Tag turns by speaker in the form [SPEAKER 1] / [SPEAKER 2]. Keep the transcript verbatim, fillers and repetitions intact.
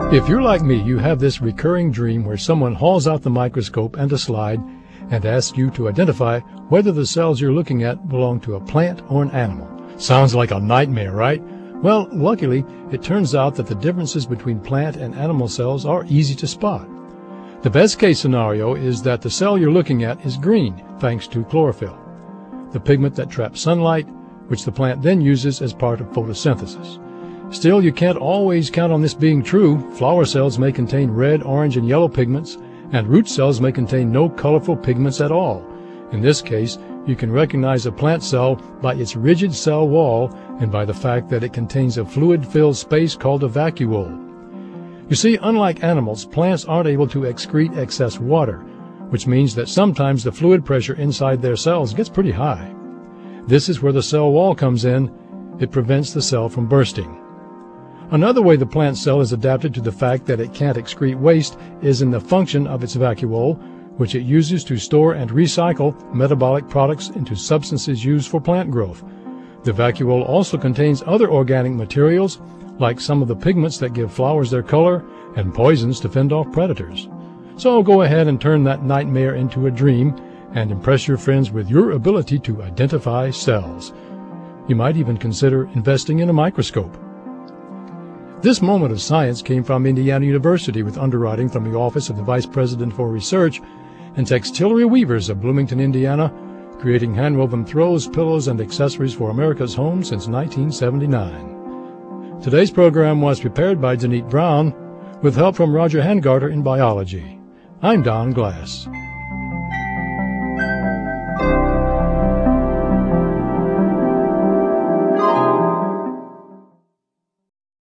[SPEAKER 1] If you're like me, you have this recurring dream where someone hauls out the microscope and a slide and asks you to identify whether the cells you're looking at belong to a plant or an animal. Sounds like a nightmare, right? Well, luckily, it turns out that the differences between plant and animal cells are easy to spot. The best case scenario is that the cell you're looking at is green, thanks to chlorophyll, the pigment that traps sunlight, which the plant then uses as part of photosynthesis. Still, you can't always count on this being true. Flower cells may contain red, orange, and yellow pigments, and root cells may contain no colorful pigments at all. In this case, you can recognize a plant cell by its rigid cell wall and by the fact that it contains a fluid-filled space called a vacuole. You see, unlike animals, plants aren't able to excrete excess water, which means that sometimes the fluid pressure inside their cells gets pretty high. This is where the cell wall comes in. It prevents the cell from bursting. Another way the plant cell is adapted to the fact that it can't excrete waste is in the function of its vacuole, which it uses to store and recycle metabolic products into substances used for plant growth. The vacuole also contains other organic materials, like some of the pigments that give flowers their color and poisons to fend off predators. So go ahead and turn that nightmare into a dream and impress your friends with your ability to identify cells. You might even consider investing in a microscope. This moment of science came from Indiana University with underwriting from the Office of the Vice President for Research and Textillery Weavers of Bloomington, Indiana, creating handwoven throws, pillows, and accessories for America's home since nineteen seventy-nine. Today's program was prepared by Danette Brown with help from Roger Hangarter in biology. I'm Don Glass.